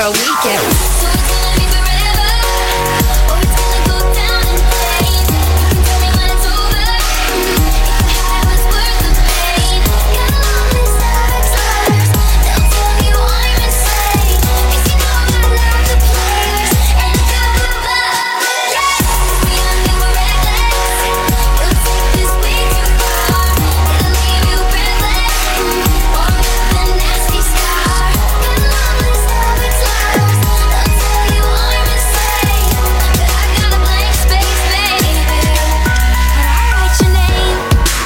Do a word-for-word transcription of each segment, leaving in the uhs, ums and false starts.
a weekend. So it's gonna be forever, or it's gonna go down in flames. You can tell me when it's over, if the high was worth the pain. Got a long list of ex-lovers, they'll tell you I'm insane. 'Cause you know I love the players and the love. Yeah, 'cause we young and we're reckless, we'll take this way too far. It'll leave you breathless, or with a nasty scar. Got a long list of ex-lovers, they'll tell you I'm insane. But I got a blank space, baby, and I'll write your name.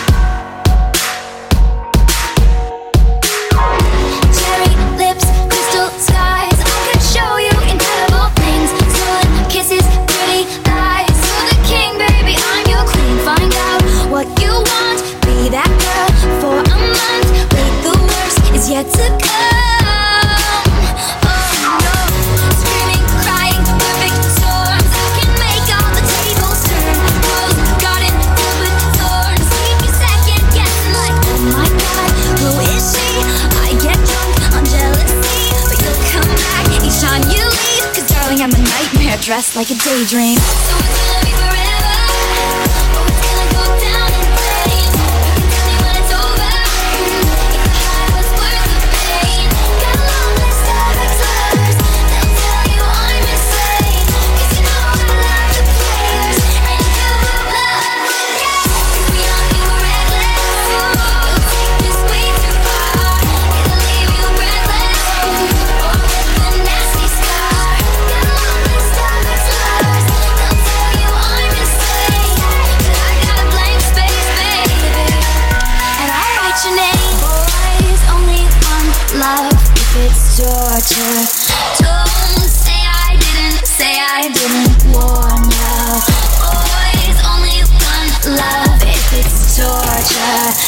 Cherry lips, crystal skies, I could show you incredible things. Stolen kisses, pretty lies. You're the king, baby, I'm your queen. Find out what you want, be that girl for a month. Wait, the worst is yet to come. Oh no, screaming, crying, perfect storms. I can make all the tables turn. Rose garden filled with thorns. Leave me second guessing like, oh my god, who is she? I get drunk on jealousy, but you'll come back each time you leave. 'Cause darling, I'm a nightmare dressed like a daydream. So it's gonna be forever, or it's gonna go down in flames. You can tell me when it's over, if the high was worth the pain. Got a long list of ex-lovers, they'll tell you I'm insane. 'Cause you know I love the players and the love. Yeah, 'cause we young and we're reckless, we'll take this way too far. It'll leave you breathless, or with a nasty scar. Got a long list of ex-lovers, they'll tell you I'm insane. But I got a blank space, baby, and I'll write your name. Boys only want love if it's torture. Don't say I didn't, say I didn't warn ya. Boys only want love if it's torture.